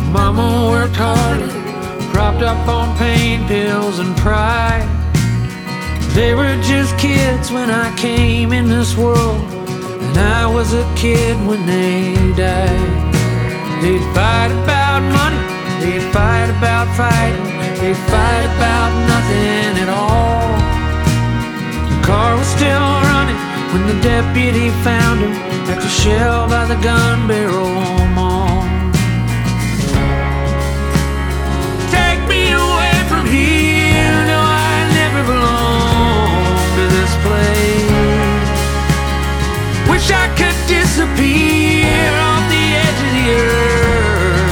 Mama worked hard, propped up on pain pills and pride. They were just kids when I came in this world, and I was a kid when they died. They'd fight about money, they'd fight about fighting, they'd fight about nothing at all. The car was still running when the deputy found him at the shell by the gun barrel mall. Take me away from here, no, I never belonged to this place. Wish I could disappear off the edge of the earth.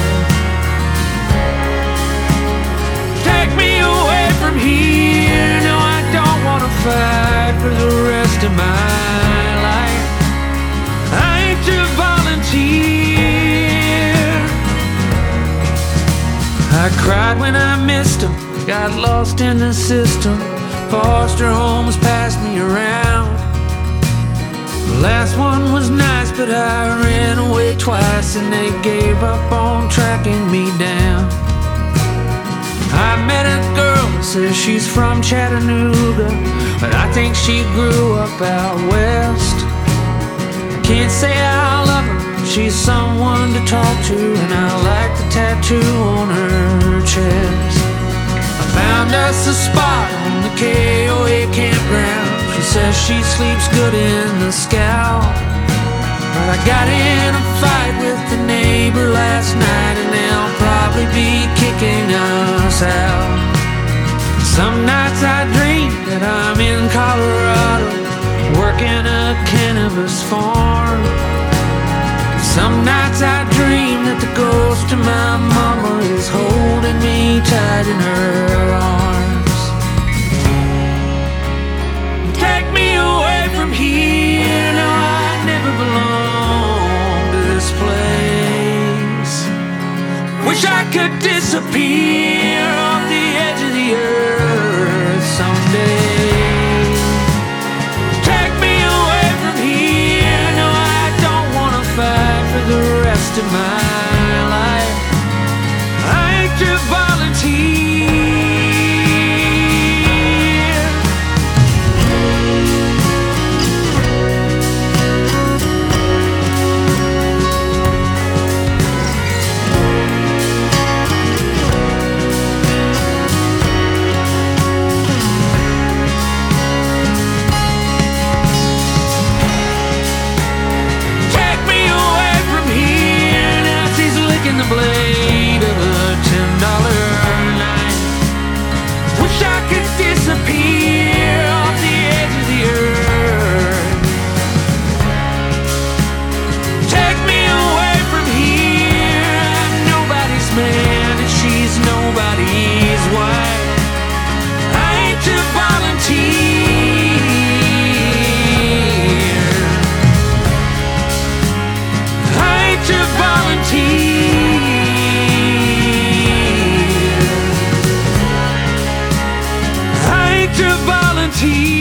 Take me away from here, no, I don't want to fight for the rest of my life. I ain't your volunteer. I cried when I missed him, got lost in the system. Foster homes passed me around. The last one was nice, but I ran away twice, and they gave up on tracking me down. I met a girl that says she's from Chattanooga, but I think she grew up out west. Can't say I love her, she's someone to talk to, and I like the tattoo on her chest. I found us a spot on the KOA campground. She says she sleeps good in the Scout. But I got in a fight with the neighbor last night, and they'll probably be kicking us out. Some nights I dream that I'm in Colorado, working a cannabis farm. Some nights I dream that the ghost of my mama is holding me tight in her arms. Take me away from here, no, I never belonged to this place. Wish I could disappear off the edge of the earth someday. Take me away from here, no, I don't want to fight for the rest of my life. I ain't your volunteer. The blade of a $10 knife. Wish I could disappear off the edge of the earth. Take me away from here, I'm nobody's man and she's nobody's wife. I ain't your volunteer. I ain't your volunteer. Volunteer.